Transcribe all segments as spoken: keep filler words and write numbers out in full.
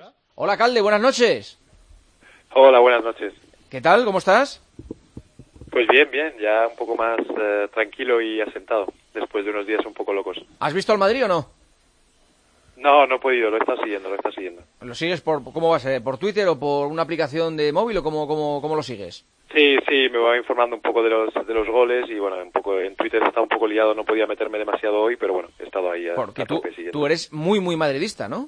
Hola, Calde, buenas noches. Hola, buenas noches. ¿Qué tal? ¿Cómo estás? Pues bien, bien, ya un poco más eh, tranquilo y asentado, después de unos días un poco locos. ¿Has visto al Madrid o no? No, no he podido, lo he estado siguiendo, lo he estado siguiendo. ¿Lo sigues por, cómo vas, eh, por Twitter o por una aplicación de móvil o cómo, cómo, cómo lo sigues? Sí, sí, me voy informando un poco de los de los goles y bueno, un poco en Twitter estaba un poco liado, no podía meterme demasiado hoy, pero bueno, he estado ahí a, Porque a tú, tope siguiendo. tú eres muy, muy madridista, ¿no?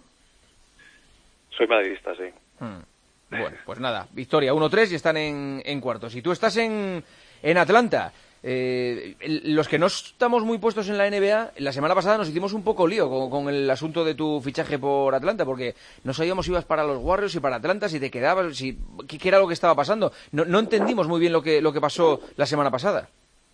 Soy madridista, sí. Hmm. Bueno, pues nada, victoria uno tres y están en, en cuartos. Y tú estás en, en Atlanta. Eh, el- los que no estamos muy puestos en la N B A, la semana pasada nos hicimos un poco lío con, con el asunto de tu fichaje por Atlanta, porque no sabíamos si ibas para los Warriors y para Atlanta, si te quedabas, si qué, qué era lo que estaba pasando. No, no entendimos muy bien lo que, lo que pasó la semana pasada.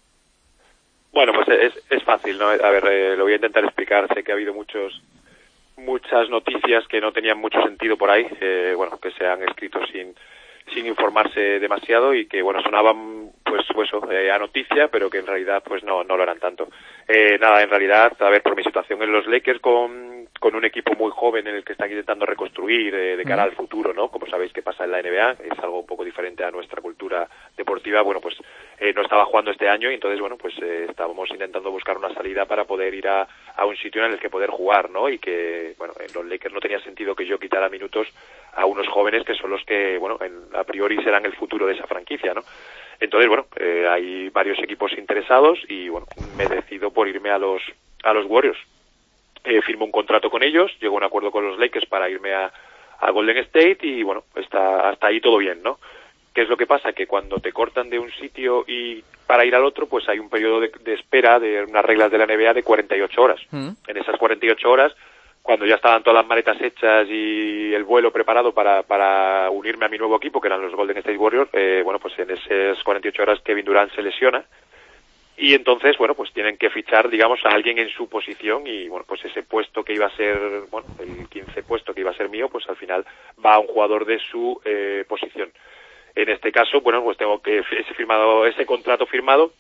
Bueno, pues es, es fácil, ¿no? A ver, eh, lo voy a intentar explicar. Sé que ha habido muchos muchas noticias que no tenían mucho sentido por ahí, eh, bueno, que se han escrito sin sin informarse demasiado y que, bueno, sonaban, pues, eso, eh, a noticia, pero que en realidad, pues, no no lo eran tanto. Eh, nada, en realidad, a ver, por mi situación en los Lakers con, con un equipo muy joven en el que están intentando reconstruir eh, de cara al futuro, ¿no? Como sabéis que pasa en la N B A, es algo un poco diferente a nuestra cultura deportiva, bueno, pues, eh, no estaba jugando este año y entonces, bueno, pues, eh, estábamos intentando buscar una salida para poder ir a, a un sitio en el que poder jugar, ¿no? Y que, bueno, en los Lakers no tenía sentido que yo quitara minutos a unos jóvenes que son los que, bueno, en, a priori serán el futuro de esa franquicia, ¿no? Entonces, bueno, eh, hay varios equipos interesados y, bueno, me decido por irme a los a los Warriors. Eh, firmo un contrato con ellos, llego a un acuerdo con los Lakers para irme a, a Golden State y, bueno, está hasta ahí todo bien, ¿no? ¿Qué es lo que pasa? Que cuando te cortan de un sitio y para ir al otro, pues hay un periodo de, de espera de unas reglas de la N B A de cuarenta y ocho horas. Mm. En esas cuarenta y ocho horas, cuando ya estaban todas las maletas hechas y el vuelo preparado para, para unirme a mi nuevo equipo, que eran los Golden State Warriors, eh, bueno, pues en esas cuarenta y ocho horas Kevin Durant se lesiona y entonces, bueno, pues tienen que fichar, digamos, a alguien en su posición y, bueno, pues ese puesto que iba a ser, bueno, el quince puesto que iba a ser mío, pues al final va a un jugador de su eh, posición. En este caso, bueno, pues tengo que ese firmado, ese contrato firmado,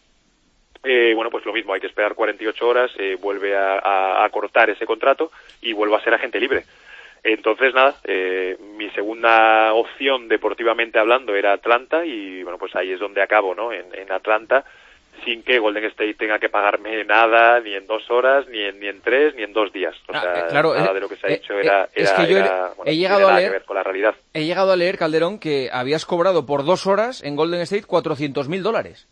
eh, bueno, pues lo mismo, hay que esperar cuarenta y ocho horas, eh, vuelve a, a, a cortar ese contrato y vuelvo a ser agente libre. Entonces, nada, eh, mi segunda opción deportivamente hablando era Atlanta y, bueno, pues ahí es donde acabo, ¿no? En, en Atlanta, sin que Golden State tenga que pagarme nada, ni en dos horas, ni en, ni en tres, ni en dos días. O Ah, sea, eh, claro, nada eh, de lo que se ha eh, dicho era, eh, es era, que yo he- era, bueno, he no llegado tiene a nada leer- que ver con la realidad. He llegado a leer, Calderón, que habías cobrado por dos horas en Golden State cuatrocientos mil dólares.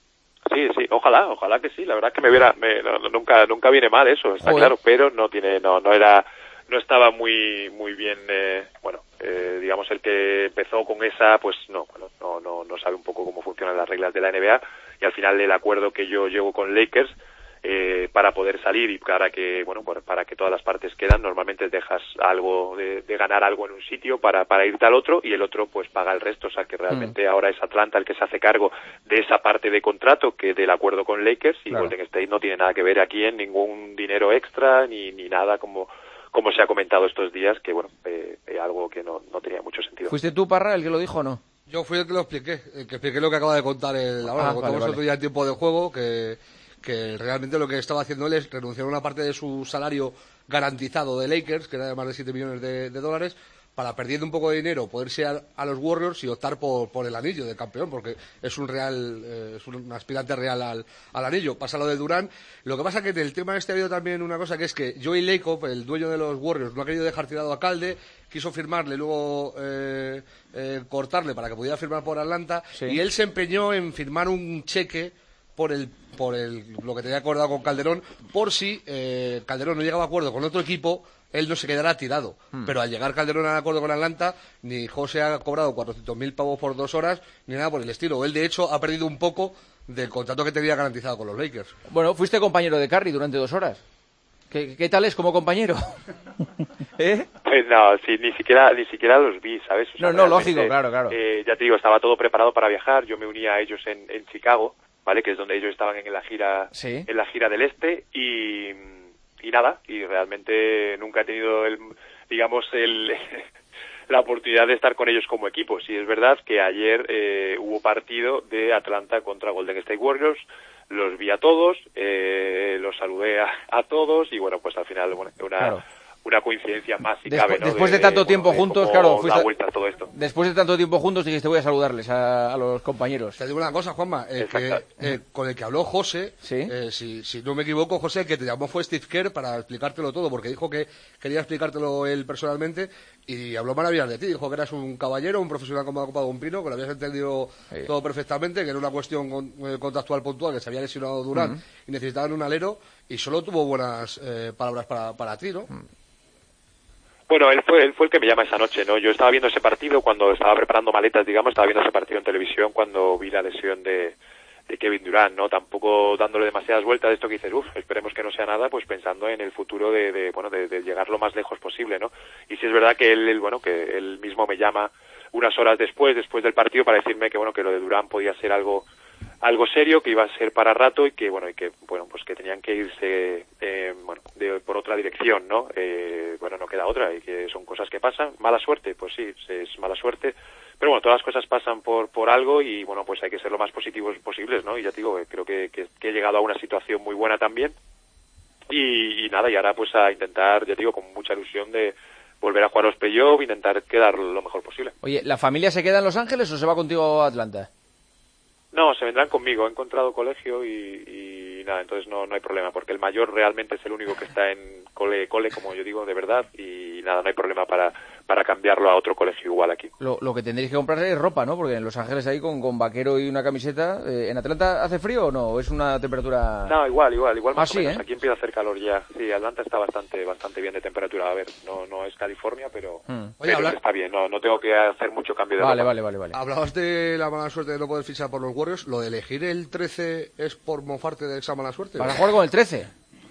Sí, sí, ojalá, ojalá que sí. La verdad es que me hubiera, me, no, no, nunca, nunca viene mal eso, está Joder. claro, pero no tiene, no, no era, no estaba muy, muy bien, eh, bueno, eh, digamos el que empezó con esa, pues no, bueno, no, no, no sabe un poco cómo funcionan las reglas de la N B A y al final el acuerdo que yo llevo con Lakers eh, para poder salir y para que, bueno, por- para que todas las partes quedan, normalmente dejas algo de, de ganar algo en un sitio para, para irte al otro y el otro pues paga el resto, o sea que realmente ahora es Atlanta el que se hace cargo de esa parte de contrato que del acuerdo con Lakers y Claro. Golden State no tiene nada que ver aquí en ningún dinero extra ni, ni nada como, como se ha comentado estos días que bueno, eh, eh, algo que no, no tenía mucho sentido. ¿Fuiste tú, Parra, el que lo dijo o no? Yo fui el que lo expliqué, el que expliqué lo que acaba de contar el ahora, Ah, lo contamos vale, vale. otro día en tiempo de juego, que, que realmente lo que estaba haciendo él es renunciar a una parte de su salario garantizado de Lakers, que era de más de siete millones de, de dólares, para perdiendo un poco de dinero poder ir a, a los Warriors y optar por, por el anillo de campeón, porque es un real, eh, es un aspirante real al, al anillo. Pasa lo de Durant. Lo que pasa es que en el tema este ha habido también una cosa, que es que Joey Lacob, el dueño de los Warriors, no ha querido dejar tirado a Calde, quiso firmarle, luego eh, eh, cortarle para que pudiera firmar por Atlanta, Sí. y él se empeñó en firmar un cheque por el por el lo que tenía acordado con Calderón, por si eh, Calderón no llegaba a acuerdo con otro equipo, él no se quedará tirado. Hmm. Pero al llegar Calderón al acuerdo con Atlanta, ni José ha cobrado cuatrocientos mil pavos por dos horas, ni nada por el estilo. Él, de hecho, ha perdido un poco del contrato que tenía garantizado con los Lakers. Bueno, fuiste compañero de Curry durante dos horas. ¿Qué, qué tal es como compañero? ¿Eh? Pues no, sí, ni siquiera ni siquiera los vi, ¿sabes? O sea, No, no, realmente, lógico, claro, claro. eh, ya te digo, estaba todo preparado para viajar, yo me unía a ellos en, en Chicago, ¿vale? Que es donde ellos estaban en la gira Sí. en la gira del Este y, y nada, y realmente nunca he tenido el, digamos, el la oportunidad de estar con ellos como equipo. Sí, es verdad que ayer eh, hubo partido de Atlanta contra Golden State Warriors, los vi a todos, eh, los saludé a, a todos y bueno, pues al final, bueno, una Claro. una coincidencia más si Despu- cabe, ¿no? después de, de tanto bueno, tiempo de juntos, cómo claro, da fuiste, vuelta todo esto. después de tanto tiempo juntos dijiste voy a saludarles a, a los compañeros. Te digo una cosa, Juanma, eh, que, eh, con el que habló José, ¿Sí? eh, si, si no me equivoco, José, el que te llamó fue Steve Kerr para explicártelo todo, porque dijo que quería explicártelo él personalmente y habló maravillas de ti. Dijo que eras un caballero, un profesional como la copa de un pino, que lo habías entendido Sí. todo perfectamente, que era una cuestión con, eh, contractual puntual, que se había lesionado Durán Mm. y necesitaban un alero, y solo tuvo buenas eh, palabras para, para ti, ¿no? Mm. Bueno, él fue, él fue el que me llama esa noche, ¿no? Yo estaba viendo ese partido cuando estaba preparando maletas, digamos, estaba viendo ese partido en televisión cuando vi la lesión de, de Kevin Durant, ¿no? Tampoco dándole demasiadas vueltas de esto que dices, uff, esperemos que no sea nada, pues pensando en el futuro de, de bueno, de, de llegar lo más lejos posible, ¿no? Y sí es verdad que él, él, bueno, que él mismo me llama unas horas después, después del partido, para decirme que, bueno, que lo de Durant podía ser algo algo serio, que iba a ser para rato y que bueno y que bueno pues que tenían que irse eh, bueno de, por otra dirección, ¿no? Eh, bueno, no queda otra, y que son cosas que pasan. Mala suerte, pues sí, es mala suerte, pero bueno, todas las cosas pasan por por algo y bueno, pues hay que ser lo más positivos posibles, ¿no? Y ya te digo, creo que, que, que he llegado a una situación muy buena también y, y nada, y ahora pues a intentar, ya te digo, con mucha ilusión de volver a jugar los playoffs, intentar quedar lo mejor posible. Oye, ¿la familia se queda en Los Ángeles o se va contigo a Atlanta? No, se vendrán conmigo. He encontrado colegio y, y nada, entonces no, no hay problema, porque el mayor realmente es el único que está en cole, cole, como yo digo, de verdad, y nada, no hay problema para, para cambiarlo a otro colegio igual aquí. Lo, lo que tendréis que comprar es ropa, ¿no? Porque en Los Ángeles ahí con, con vaquero y una camiseta, eh, ¿en Atlanta hace frío o no? ¿O es una temperatura...? No, igual, igual, igual más Ah, o sí, menos. ¿eh? Aquí empieza a hacer calor ya. Sí, Atlanta está bastante bastante bien de temperatura. A ver, no no es California, pero, Mm. Oye, pero habla- está bien. No no tengo que hacer mucho cambio de Vale, ropa. vale, vale, vale. Hablabas de la mala suerte de no poder fichar por los Warriors. ¿Lo de elegir el trece es por mofarte de esa mala suerte? ¿Vas a jugar con el trece?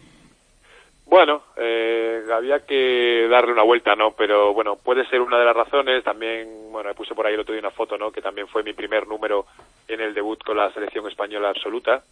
Bueno, eh, había que darle una vuelta, ¿no? Pero bueno, puede ser una de las razones. También, bueno, me puse por ahí el otro día una foto, ¿no? Que también fue mi primer número en el debut con la selección española absoluta.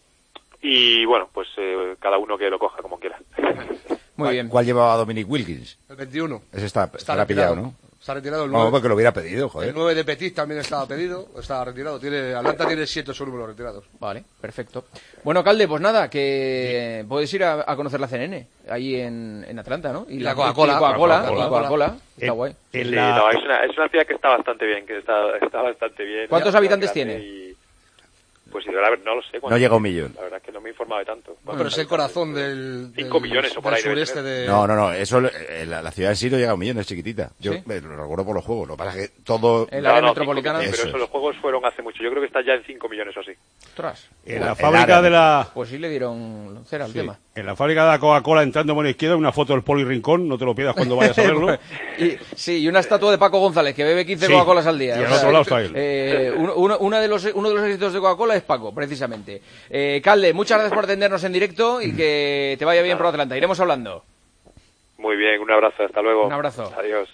Y bueno, pues eh, cada uno que lo coja como quiera. Muy bien. ¿Cuál llevaba a Dominic Wilkins? El veintiuno. Ese está, Está estará pillado, retirado. ¿no? Está retirado el No, nueve. porque lo hubiera pedido, El joder. nueve de Petit también estaba pedido, está retirado. Tiene, Atlanta tiene siete o ocho números retirados. Vale, perfecto. Bueno, Calde, pues nada, que puedes ir a, a conocer la C N N, ahí en, en Atlanta, ¿no? Y la Coca-Cola. y Coca-Cola, La y Coca-Cola. Coca-Cola. Está En- guay. en Sí, la- no, es una, es una ciudad que está bastante bien, que está, está bastante bien. ¿Cuántos Ya, habitantes grande tiene? y- pues sí, la verdad, no lo sé. No llega a un millón. La verdad es que no me he informado de tanto. Pero es el corazón del, del, Cinco millones o por del ahí debe sureste tener. de... No, no, no, eso, eh, la, la ciudad en sí no llega a un millón, es chiquitita. Yo ¿Sí? eh, lo recuerdo por los juegos, lo que pasa es que todo... El No, área no, metropolitana. cinco millones, Eso pero eso, es. los juegos fueron hace mucho. Yo creo que está ya en cinco millones o así. Ostras. En El- la el fábrica área de la Pues sí le dieron cera al sí, tema. en la fábrica de la Coca-Cola entrando a mano izquierda una foto del Poli Rincón, no te lo pierdas cuando vayas a verlo. Y, sí, y una estatua de Paco González, que bebe quince Sí, Coca-Colas al día. y O al sea, otro lado está él. eh, uno, uno- una de los, uno de los éxitos de Coca-Cola es Paco, precisamente. Eh, Calde, muchas gracias por atendernos en directo y que te vaya bien por Atlanta. Iremos hablando. Muy bien, un abrazo, hasta luego. Un abrazo. Adiós.